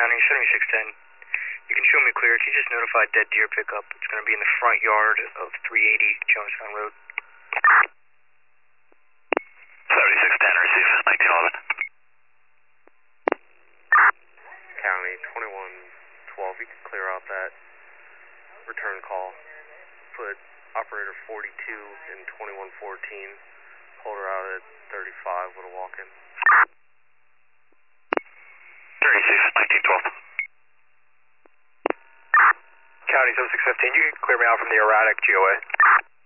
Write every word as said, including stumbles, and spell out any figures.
County, seventy-six ten. You can show me clear. Can you just notify dead deer pickup? It's going to be in the front yard of three eighty Jonestown Road. seventy-six ten, receive, nineteen eleven. County, twenty-one twelve, you can clear out that return call. Put operator forty-two in twenty-one fourteen. Hold her out at thirty-five with a walk-in. Receive, nineteen twelve. County, seventy-six fifteen, you can clear me out from the erratic G O A.